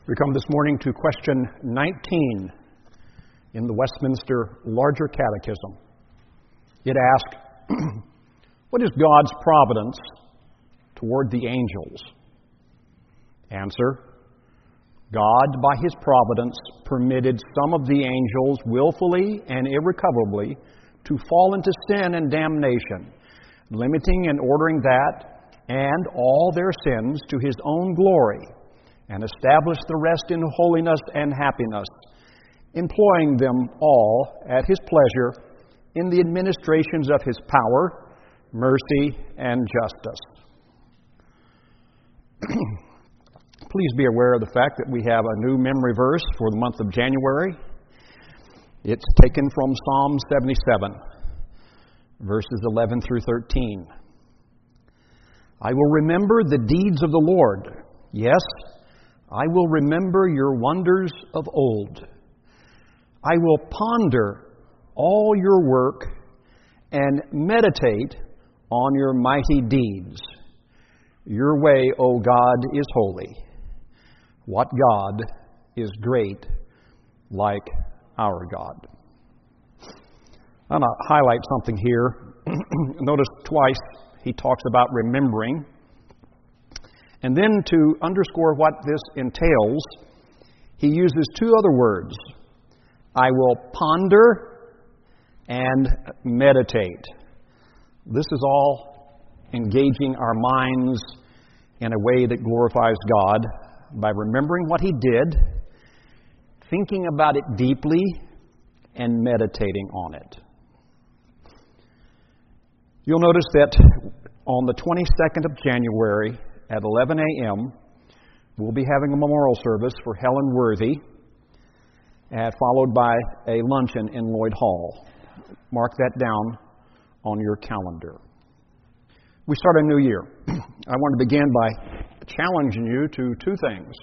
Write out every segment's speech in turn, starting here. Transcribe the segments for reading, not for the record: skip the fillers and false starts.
We come this morning to question 19 in the Westminster Larger Catechism. It asks, what is God's providence toward the angels? Answer, God, by His providence, permitted some of the angels willfully and irrecoverably to fall into sin and damnation, limiting and ordering that and all their sins to His own glory, and establish the rest in holiness and happiness, employing them all at His pleasure in the administrations of His power, mercy, and justice. Please be aware of the fact that we have a new memory verse for the month of January. It's taken from Psalm 77, verses 11 through 13. I will remember the deeds of the Lord. Yes, I will remember your wonders of old. I will ponder all your work and meditate on your mighty deeds. Your way, O God, is holy. What God is great like our God? I'm going to highlight something here. Notice twice he talks about remembering. And then to underscore what this entails, he uses two other words. I will ponder and meditate. This is all engaging our minds in a way that glorifies God by remembering what He did, thinking about it deeply, and meditating on it. You'll notice that on the 22nd of January at 11 a.m., we'll be having a memorial service for Helen Worthy, followed by a luncheon in Lloyd Hall. Mark that down on your calendar. We start a new year. I want to begin by challenging you to two things.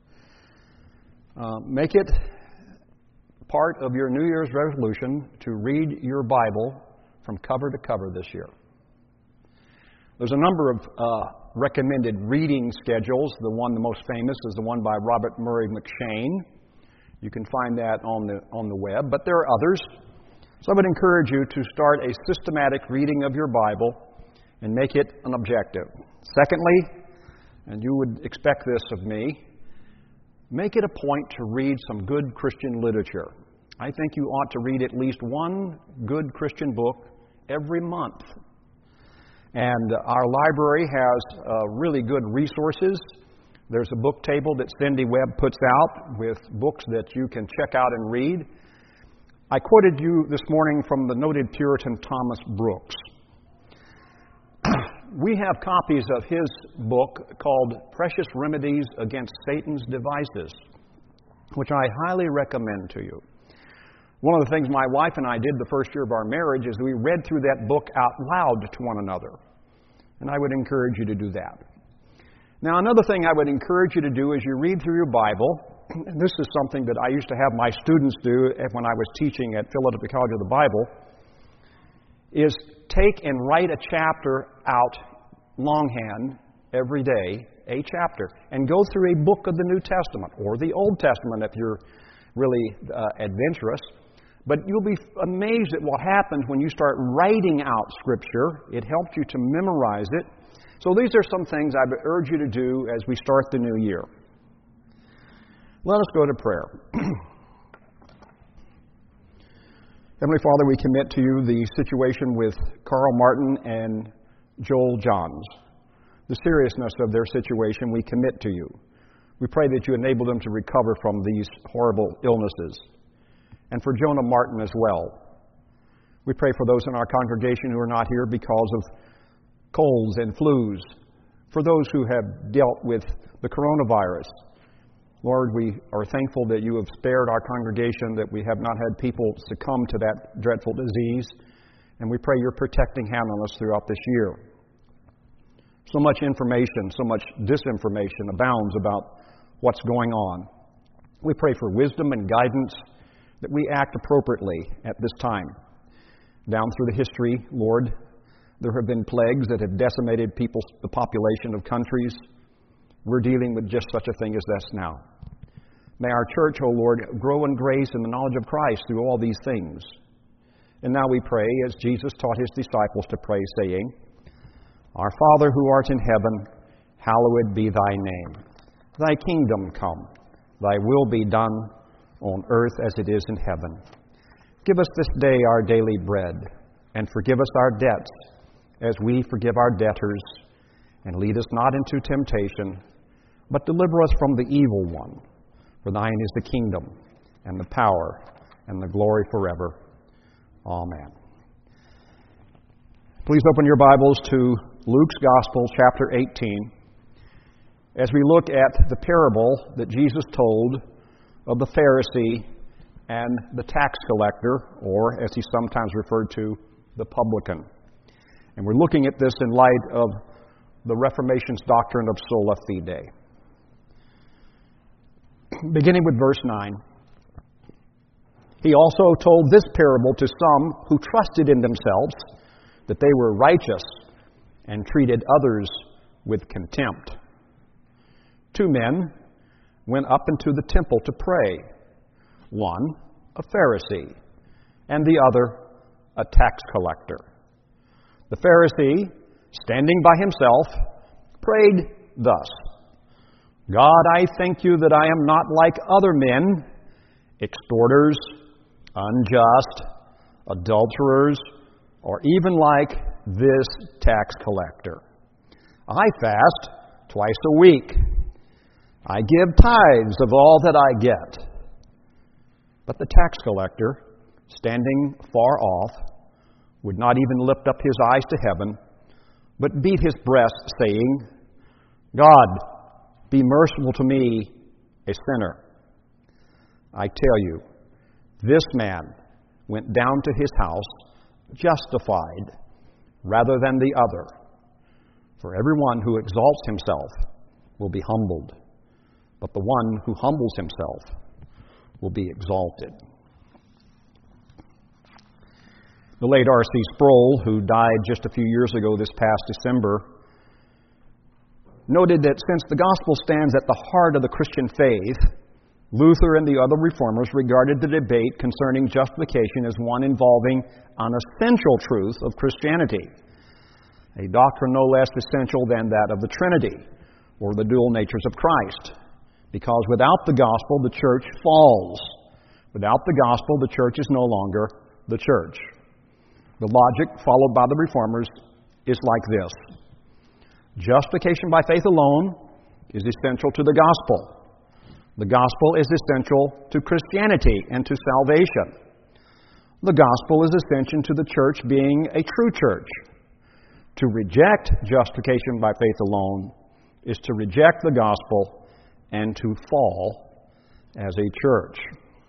Make it part of your New Year's resolution to read your Bible from cover to cover this year. There's a number of recommended reading schedules. The most famous is the one by Robert Murray McCheyne. You can find that on the web, but there are others. So I would encourage you to start a systematic reading of your Bible and make it an objective. Secondly, and you would expect this of me, make it a point to read some good Christian literature. I think you ought to read at least one good Christian book every month. And our library has really good resources. There's a book table that Cindy Webb puts out with books that you can check out and read. I quoted you this morning from the noted Puritan Thomas Brooks. We have copies of his book called Precious Remedies Against Satan's Devices, which I highly recommend to you. One of the things my wife and I did the first year of our marriage is we read through that book out loud to one another. And I would encourage you to do that. Now, another thing I would encourage you to do as you read through your Bible, and this is something that I used to have my students do when I was teaching at Philadelphia College of the Bible, is take and write a chapter out longhand every day, a chapter, and go through a book of the New Testament or the Old Testament if you're really adventurous. But you'll be amazed at what happens when you start writing out Scripture. It helps you to memorize it. So these are some things I would urge you to do as we start the new year. Let us go to prayer. Heavenly Father, we commit to you the situation with Carl Martin and Joel Johns. The seriousness of their situation we commit to you. We pray that you enable them to recover from these horrible illnesses. And for Jonah Martin as well. We pray for those in our congregation who are not here because of colds and flus. For those who have dealt with the coronavirus. Lord, we are thankful that you have spared our congregation, that we have not had people succumb to that dreadful disease. And we pray your protecting hand on us throughout this year. So much information, so much disinformation abounds about what's going on. We pray for wisdom and guidance, that we act appropriately at this time. Down through the history, Lord, there have been plagues that have decimated the population of countries. We're dealing with just such a thing as this now. May our church, O Lord, grow in grace and the knowledge of Christ through all these things. And now we pray, as Jesus taught his disciples to pray, saying, Our Father who art in heaven, hallowed be thy name. Thy kingdom come, thy will be done on earth as it is in heaven. Give us this day our daily bread, and forgive us our debts, as we forgive our debtors. And lead us not into temptation, but deliver us from the evil one. For thine is the kingdom, and the power, and the glory forever. Amen. Please open your Bibles to Luke's Gospel, chapter 18, as we look at the parable that Jesus told of the Pharisee and the tax collector, or as he's sometimes referred to, the publican. And we're looking at this in light of the Reformation's doctrine of sola fide. Beginning with verse 9. He also told this parable to some who trusted in themselves that they were righteous and treated others with contempt. 2 men went up into the temple to pray, one a Pharisee and the other a tax collector. The Pharisee, standing by himself, prayed thus, God, I thank you that I am not like other men, extorters, unjust, adulterers, or even like this tax collector. I fast twice a week. I give tithes of all that I get. But the tax collector, standing far off, would not even lift up his eyes to heaven, but beat his breast, saying, God, be merciful to me, a sinner. I tell you, this man went down to his house justified rather than the other. For everyone who exalts himself will be humbled, but the one who humbles himself will be exalted. The late R.C. Sproul, who died just a few years ago this past December, noted that since the gospel stands at the heart of the Christian faith, Luther and the other reformers regarded the debate concerning justification as one involving an essential truth of Christianity, a doctrine no less essential than that of the Trinity, or the dual natures of Christ, because without the gospel, the church falls. Without the gospel, the church is no longer the church. The logic followed by the reformers is like this. Justification by faith alone is essential to the gospel. The gospel is essential to Christianity and to salvation. The gospel is essential to the church being a true church. To reject justification by faith alone is to reject the gospel and to fall as a church.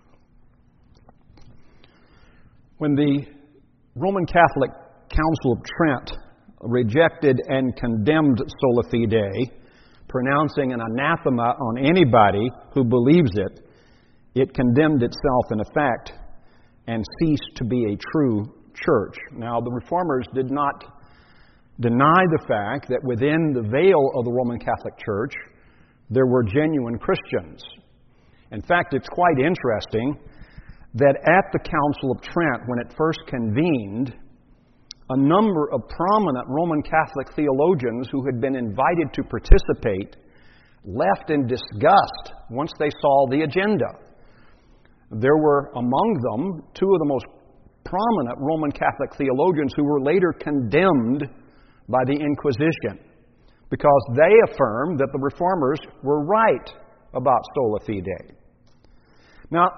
When the Roman Catholic Council of Trent rejected and condemned sola fide, pronouncing an anathema on anybody who believes it, it condemned itself in effect and ceased to be a true church. Now, the Reformers did not deny the fact that within the veil of the Roman Catholic Church, there were genuine Christians. In fact, it's quite interesting that at the Council of Trent, when it first convened, a number of prominent Roman Catholic theologians who had been invited to participate left in disgust once they saw the agenda. There were among them 2 of the most prominent Roman Catholic theologians who were later condemned by the Inquisition because they affirmed that the Reformers were right about sola fide. Now,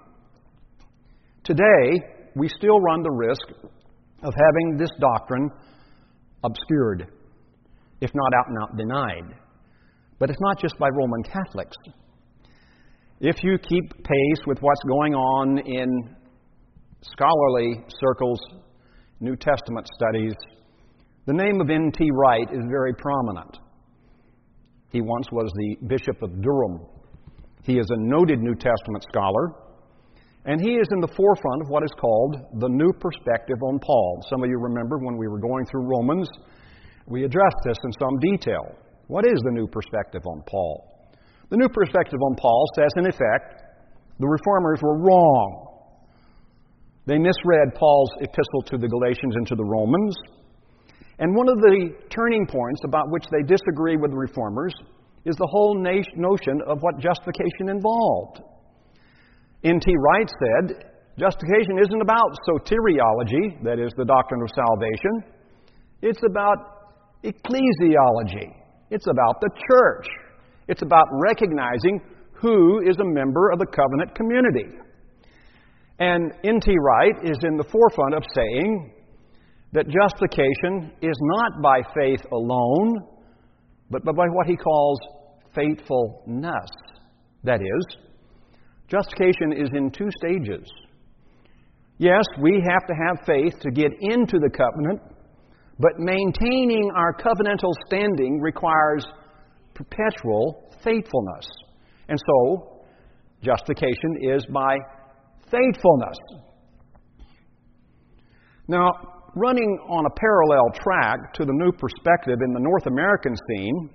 today, we still run the risk of having this doctrine obscured, if not out and out denied. But it's not just by Roman Catholics. If you keep pace with what's going on in scholarly circles, New Testament studies, the name of N.T. Wright is very prominent. He once was the Bishop of Durham. He is a noted New Testament scholar, and he is in the forefront of what is called the New Perspective on Paul. Some of you remember when we were going through Romans, we addressed this in some detail. What is the New Perspective on Paul? The New Perspective on Paul says, in effect, the Reformers were wrong. They misread Paul's epistle to the Galatians and to the Romans. And one of the turning points about which they disagree with the Reformers is the whole notion of what justification involved. N.T. Wright said, justification isn't about soteriology, that is, the doctrine of salvation. It's about ecclesiology. It's about the church. It's about recognizing who is a member of the covenant community. And N.T. Wright is in the forefront of saying that justification is not by faith alone, but by what he calls faithfulness. That is, justification is in two stages. Yes, we have to have faith to get into the covenant, but maintaining our covenantal standing requires perpetual faithfulness. And so, justification is by faithfulness. Now, running on a parallel track to the New Perspective in the North American scene,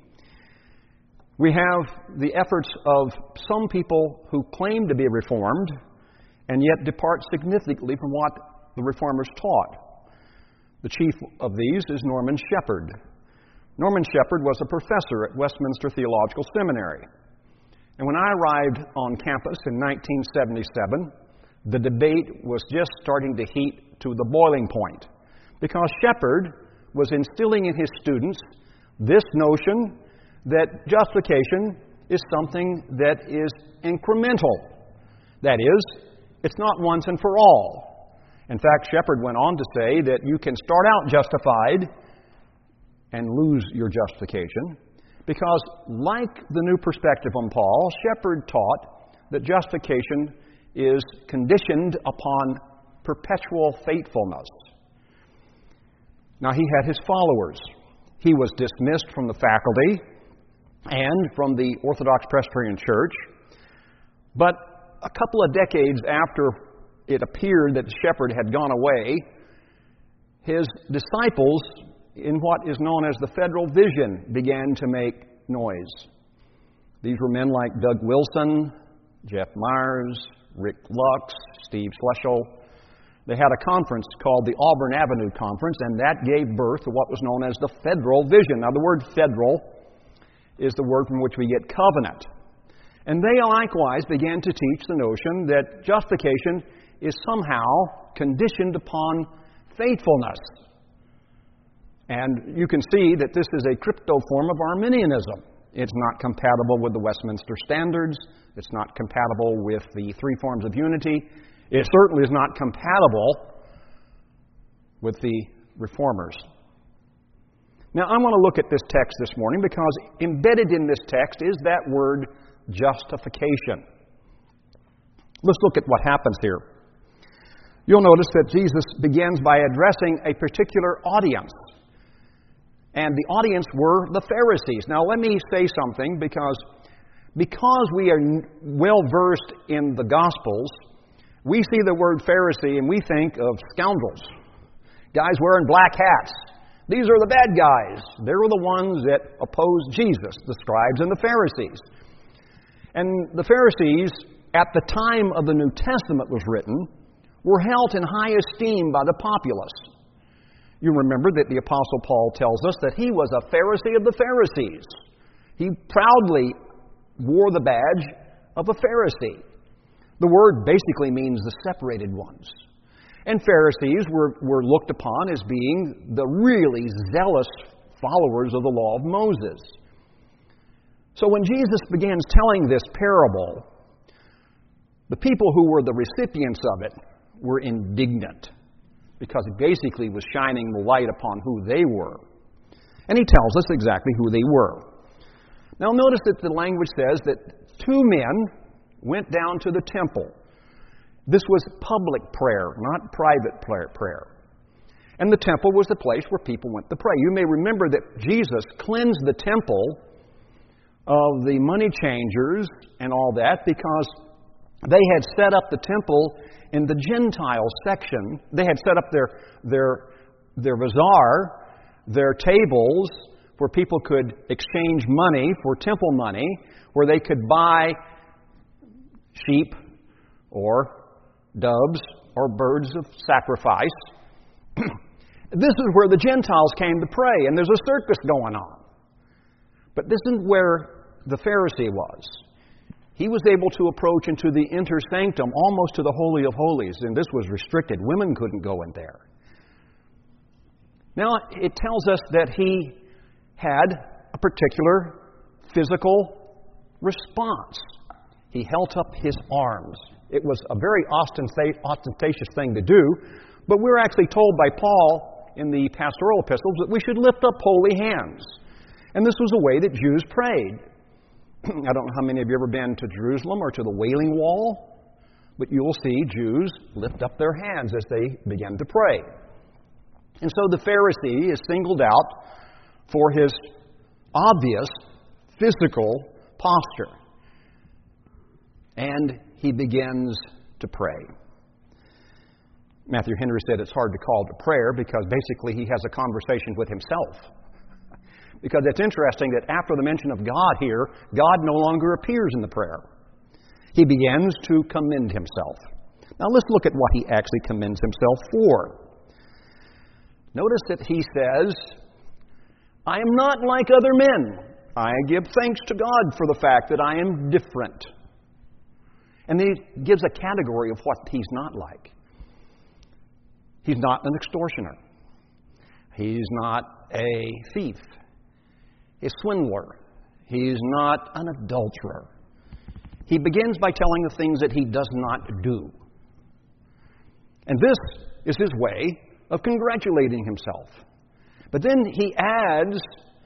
we have the efforts of some people who claim to be Reformed and yet depart significantly from what the Reformers taught. The chief of these is Norman Shepherd. Norman Shepherd was a professor at Westminster Theological Seminary. And when I arrived on campus in 1977, the debate was just starting to heat to the boiling point, because Shepherd was instilling in his students this notion that justification is something that is incremental. That is, it's not once and for all. In fact, Shepherd went on to say that you can start out justified and lose your justification, because, like the New Perspective on Paul, Shepherd taught that justification is conditioned upon perpetual faithfulness. Now, he had his followers. He was dismissed from the faculty and from the Orthodox Presbyterian Church. But a couple of decades after it appeared that Shepherd had gone away, his disciples, in what is known as the Federal Vision, began to make noise. These were men like Doug Wilson, Jeff Myers, Rick Lux, Steve Schleschel. They had a conference called the Auburn Avenue Conference, and that gave birth to what was known as the Federal Vision. Now, the word federal is the word from which we get covenant. And they likewise began to teach the notion that justification is somehow conditioned upon faithfulness. And you can see that this is a crypto form of Arminianism. It's not compatible with the Westminster Standards. It's not compatible with the three forms of unity. It certainly is not compatible with the Reformers. Now, I want to look at this text this morning because embedded in this text is that word justification. Let's look at what happens here. You'll notice that Jesus begins by addressing a particular audience. And the audience were the Pharisees. Now, let me say something, because we are well versed in the Gospels, we see the word Pharisee and we think of scoundrels, guys wearing black hats. These are the bad guys. They were the ones that opposed Jesus, the scribes and the Pharisees. And the Pharisees, at the time of the New Testament was written, were held in high esteem by the populace. You remember that the Apostle Paul tells us that he was a Pharisee of the Pharisees. He proudly wore the badge of a Pharisee. The word basically means the separated ones. And Pharisees were looked upon as being the really zealous followers of the law of Moses. So when Jesus begins telling this parable, the people who were the recipients of it were indignant, because it basically was shining the light upon who they were. And he tells us exactly who they were. Now notice that the language says that two men went down to the temple. This was public prayer, not private prayer. And the temple was the place where people went to pray. You may remember that Jesus cleansed the temple of the money changers and all that, because they had set up the temple in the Gentile section. They had set up their bazaar, their tables where people could exchange money for temple money, where they could buy sheep or doves or birds of sacrifice. This is where the Gentiles came to pray, and there's a circus going on. But this isn't where the Pharisee was. He was able to approach into the inner sanctum, almost to the Holy of Holies, and this was restricted. Women couldn't go in there. Now, it tells us that he had a particular physical response. He held up his arms. It was a very ostentatious thing to do, but we're actually told by Paul in the pastoral epistles that we should lift up holy hands. And this was a way that Jews prayed. I don't know how many of you have ever been to Jerusalem or to the Wailing Wall, but you'll see Jews lift up their hands as they begin to pray. And so the Pharisee is singled out for his obvious physical posture. And he begins to pray. Matthew Henry said it's hard to call to prayer because basically he has a conversation with himself. Because it's interesting that after the mention of God here, God no longer appears in the prayer. He begins to commend himself. Now let's look at what he actually commends himself for. Notice that he says, I am not like other men. I give thanks to God for the fact that I am different. And he gives a category of what he's not like. He's not an extortioner. He's not a thief, a swindler. He's not an adulterer. He begins by telling the things that he does not do. And this is his way of congratulating himself. But then he adds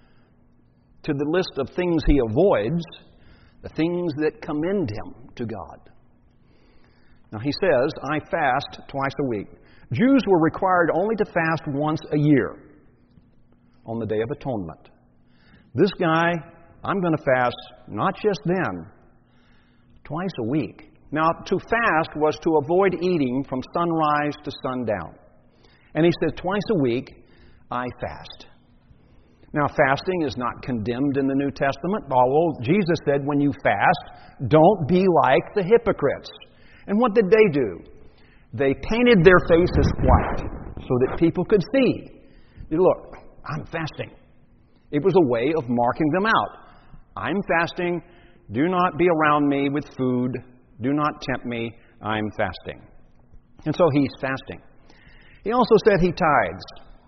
to the list of things he avoids the things that commend him to God. Now he says, I fast twice a week. Jews were required only to fast once a year on the Day of Atonement. This guy, I'm going to fast not just then, twice a week. Now, to fast was to avoid eating from sunrise to sundown. And he says, twice a week, I fast. Now, fasting is not condemned in the New Testament, although Jesus said when you fast, don't be like the hypocrites. And what did they do? They painted their faces white so that people could see. Look, I'm fasting. It was a way of marking them out. I'm fasting. Do not be around me with food. Do not tempt me. I'm fasting. And so he's fasting. He also said he tithes.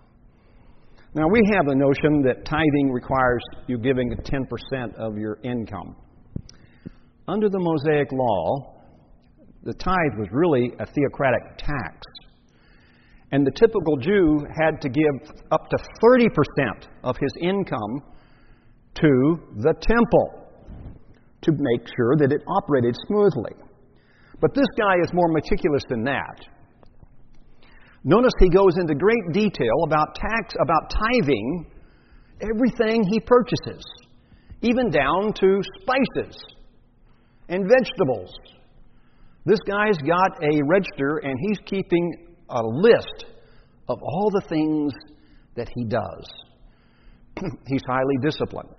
Now, we have a notion that tithing requires you giving 10% of your income. Under the Mosaic Law, the tithe was really a theocratic tax. And the typical Jew had to give up to 30% of his income to the temple to make sure that it operated smoothly. But this guy is more meticulous than that. Notice he goes into great detail about tithing everything he purchases, even down to spices and vegetables. This guy's got a register, and he's keeping a list of all the things that he does. He's highly disciplined.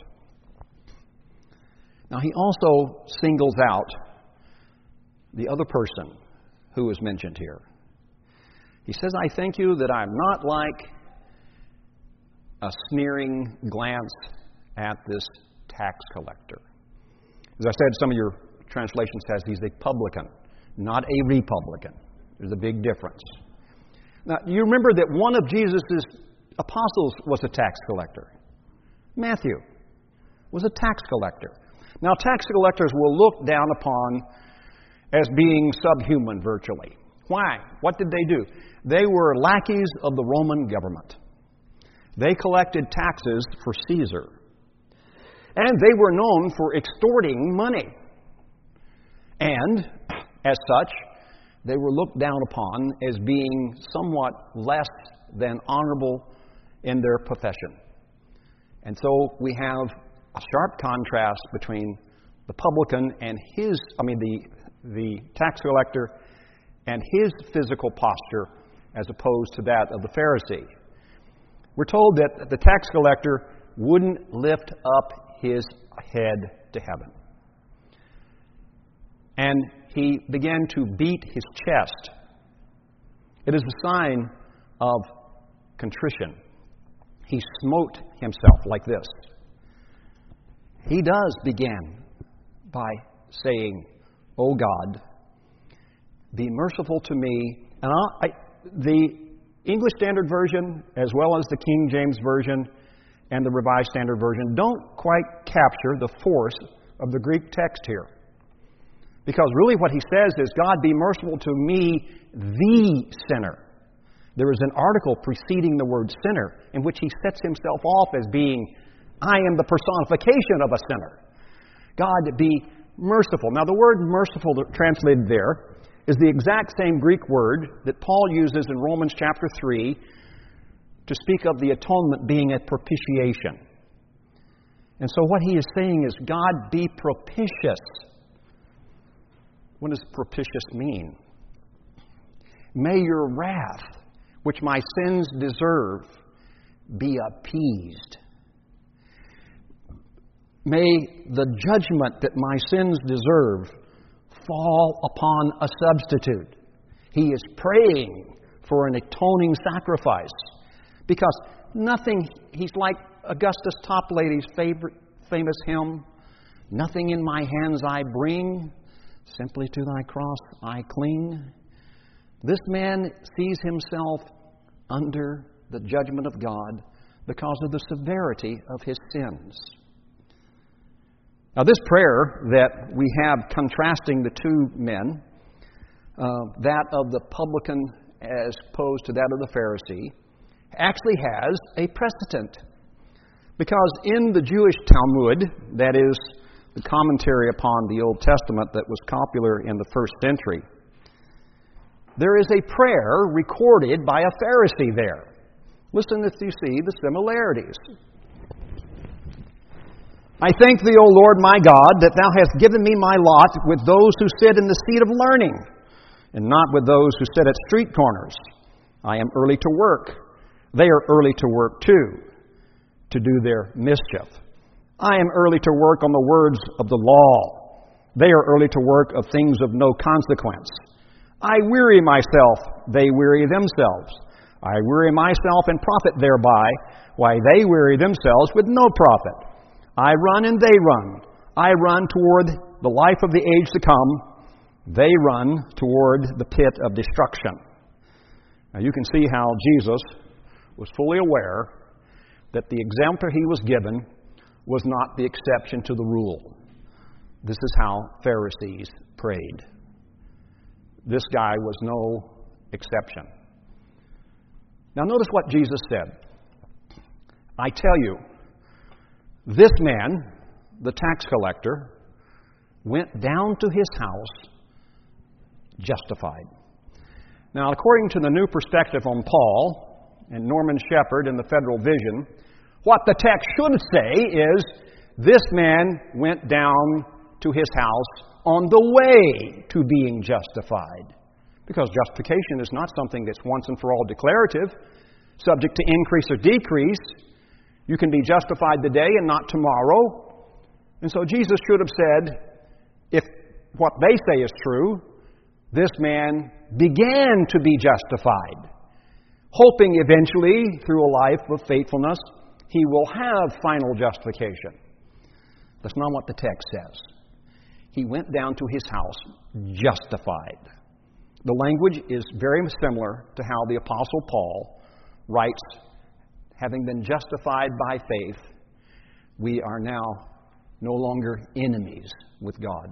Now, he also singles out the other person who is mentioned here. He says, I thank you that I'm not like a sneering glance at this tax collector. As I said, some of your translations says he's a publican, not a republican. There's a big difference. Now, you remember that one of Jesus' apostles was a tax collector. Matthew was a tax collector. Now, tax collectors were looked down upon as being subhuman virtually. Why? What did they do? They were lackeys of the Roman government. They collected taxes for Caesar. And they were known for extorting money. And, as such, they were looked down upon as being somewhat less than honorable in their profession. And so we have a sharp contrast between the publican and the tax collector and his physical posture as opposed to that of the Pharisee. We're told that the tax collector wouldn't lift up his head to heaven. And he began to beat his chest. It is a sign of contrition. He smote himself like this. He does begin by saying, "O God, be merciful to me." And the English Standard Version, as well as the King James Version and the Revised Standard Version, don't quite capture the force of the Greek text here. Because really what he says is, "God, be merciful to me, the sinner." There is an article preceding the word sinner in which he sets himself off as being, "I am the personification of a sinner." God, be merciful. Now, the word merciful translated there is the exact same Greek word that Paul uses in Romans chapter 3 to speak of the atonement being a propitiation. And so what he is saying is, God, be propitious. What does propitious mean? May your wrath, which my sins deserve, be appeased. May the judgment that my sins deserve fall upon a substitute. He is praying for an atoning sacrifice. Because nothing, he's like Augustus Toplady's famous hymn, "Nothing in my hands I bring, simply to thy cross I cling." This man sees himself under the judgment of God because of the severity of his sins. Now, this prayer that we have contrasting the two men, that of the publican as opposed to that of the Pharisee, actually has a precedent. Because in the Jewish Talmud, that is the commentary upon the Old Testament that was popular in the first century, there is a prayer recorded by a Pharisee there. Listen if you see the similarities. "I thank thee, O Lord my God, that thou hast given me my lot with those who sit in the seat of learning, and not with those who sit at street corners. I am early to work. They are early to work too, to do their mischief. I am early to work on the words of the law. They are early to work of things of no consequence. I weary myself, they weary themselves. I weary myself and profit thereby, while they weary themselves with no profit. I run and they run. I run toward the life of the age to come. They run toward the pit of destruction." Now you can see how Jesus was fully aware that the example he was given was not the exception to the rule. This is how Pharisees prayed. This guy was no exception. Now notice what Jesus said. "I tell you, this man, the tax collector, went down to his house justified." Now, according to the New Perspective on Paul and Norman Shepherd in the Federal Vision, what the text should say is, this man went down to his house on the way to being justified. Because justification is not something that's once and for all declarative, subject to increase or decrease. You can be justified today and not tomorrow. And so Jesus should have said, if what they say is true, this man began to be justified, hoping eventually, through a life of faithfulness, he will have final justification. That's not what the text says. He went down to his house justified. The language is very similar to how the Apostle Paul writes, having been justified by faith, we are now no longer enemies with God.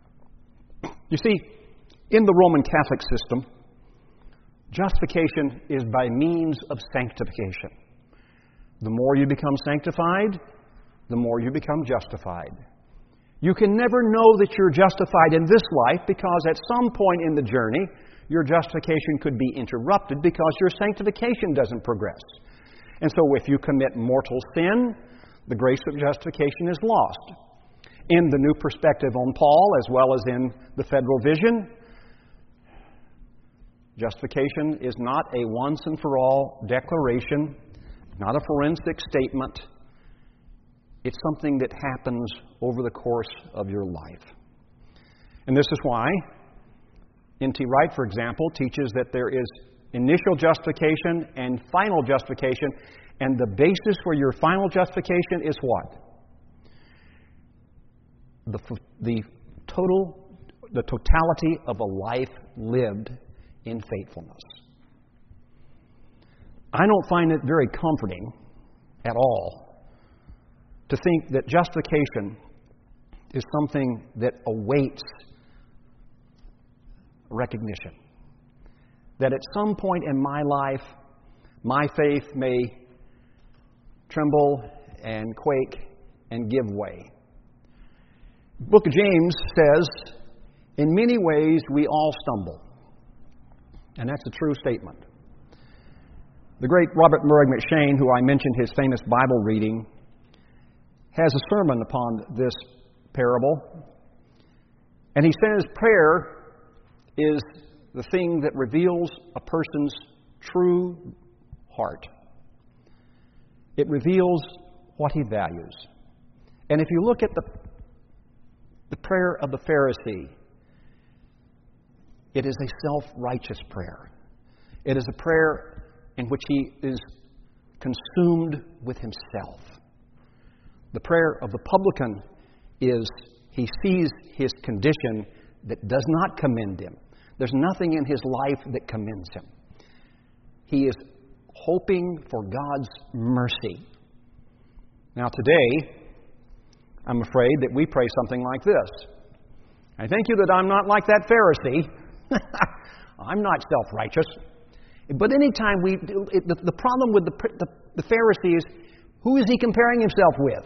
You see, in the Roman Catholic system, justification is by means of sanctification. The more you become sanctified, the more you become justified. You can never know that you're justified in this life because at some point in the journey, your justification could be interrupted because your sanctification doesn't progress. And so if you commit mortal sin, the grace of justification is lost. In the New Perspective on Paul, as well as in the Federal Vision, justification is not a once and for all declaration, not a forensic statement. It's something that happens over the course of your life. And this is why N.T. Wright, for example, teaches that there is initial justification and final justification, and the basis for your final justification is what? The totality of a life lived in faithfulness. I don't find it very comforting at all to think that justification is something that awaits recognition. That at some point in my life, my faith may tremble and quake and give way. The book of James says, in many ways we all stumble. And that's a true statement. The great Robert Murray McCheyne, who I mentioned his famous Bible reading, has a sermon upon this parable. And he says prayer is the thing that reveals a person's true heart. It reveals what he values. And if you look at the prayer of the Pharisee, it is a self-righteous prayer. It is a prayer in which he is consumed with himself. The prayer of the publican is he sees his condition that does not commend him. There's nothing in his life that commends him. He is hoping for God's mercy. Now today, I'm afraid that we pray something like this. I thank you that I'm not like that Pharisee. I'm not self-righteous. But anytime the problem with the Pharisee is, who is he comparing himself with?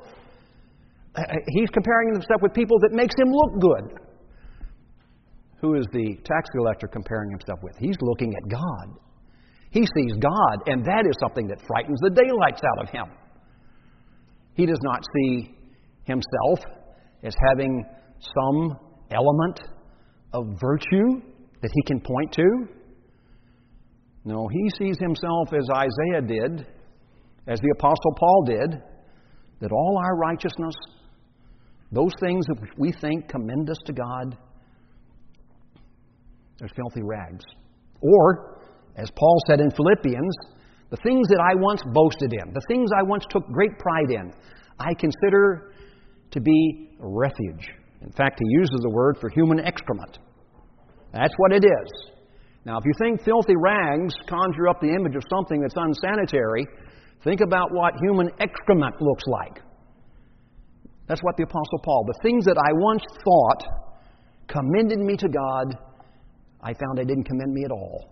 He's comparing himself with people that makes him look good. Who is the tax collector comparing himself with? He's looking at God. He sees God, and that is something that frightens the daylights out of him. He does not see himself as having some element of virtue that he can point to. No, he sees himself as Isaiah did, as the Apostle Paul did, that all our righteousness, those things that we think commend us to God, they're filthy rags. Or, as Paul said in Philippians, the things that I once boasted in, the things I once took great pride in, I consider to be a refuge. In fact, he uses the word for human excrement. That's what it is. Now, if you think filthy rags conjure up the image of something that's unsanitary, think about what human excrement looks like. That's what the Apostle Paul, the things that I once thought commended me to God, I found they didn't commend me at all.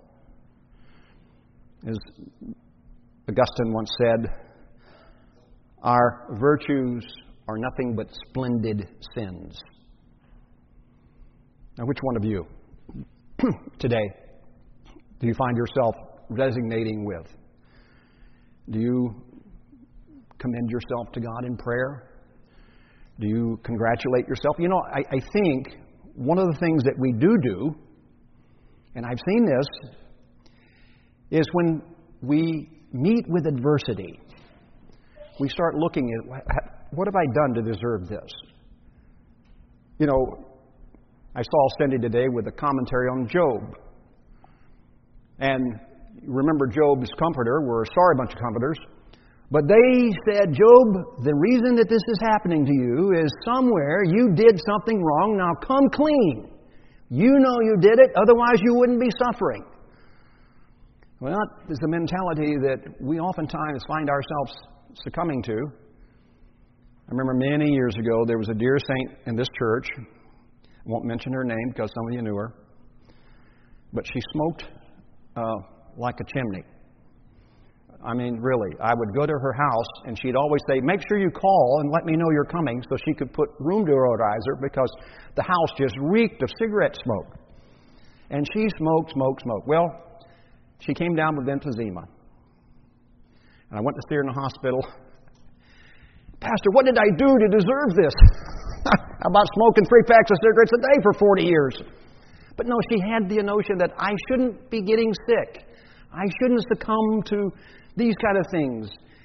As Augustine once said, our virtues are nothing but splendid sins. Now, which one of you today do you find yourself resonating with? Do you commend yourself to God in prayer? Do you congratulate yourself? You know, I think one of the things that we do, and I've seen this, is when we meet with adversity, we start looking at, what have I done to deserve this? You know, I saw Cindy today with a commentary on Job. And remember, Job's comforter were a sorry bunch of comforters. But they said, Job, the reason that this is happening to you is somewhere you did something wrong. Now come clean. You know you did it, otherwise you wouldn't be suffering. Well, that is the mentality that we oftentimes find ourselves succumbing to. I remember many years ago, there was a dear saint in this church. I won't mention her name because some of you knew her. But she smoked like a chimney. I mean, really. I would go to her house, and she'd always say, make sure you call and let me know you're coming, so she could put room deodorizer because the house just reeked of cigarette smoke. And she smoked. Well, she came down with emphysema. And I went to see her in the hospital. Pastor, what did I do to deserve this? How about smoking 3 packs of cigarettes a day for 40 years? But no, she had the notion that I shouldn't be getting sick. I shouldn't succumb to these kind of things.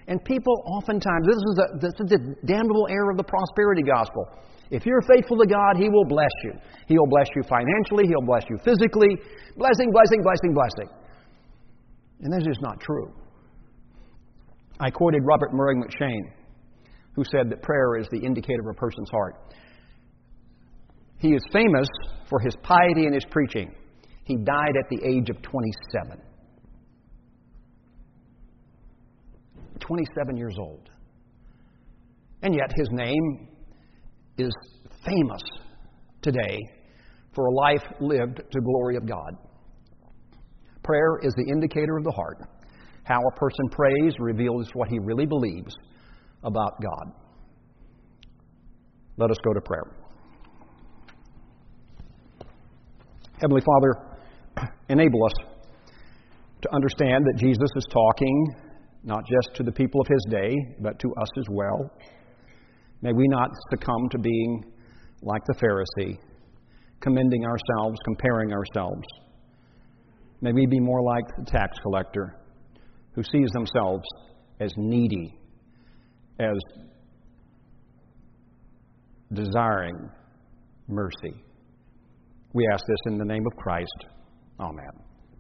And people oftentimes, this is the damnable error of the prosperity gospel. If you're faithful to God, He will bless you. He will bless you financially. He'll bless you physically. Blessing, blessing, blessing, blessing. And that's just not true. I quoted Robert Murray McCheyne, who said that prayer is the indicator of a person's heart. He is famous for his piety and his preaching. He died at the age of 27. 27 years old. And yet his name is famous today for a life lived to glory of God. Prayer is the indicator of the heart. How a person prays reveals what he really believes about God. Let us go to prayer. Heavenly Father, enable us to understand that Jesus is talking not just to the people of His day, but to us as well. May we not succumb to being like the Pharisee, commending ourselves, comparing ourselves. May we be more like the tax collector, who sees themselves as needy, as desiring mercy. We ask this in the name of Christ. Amen.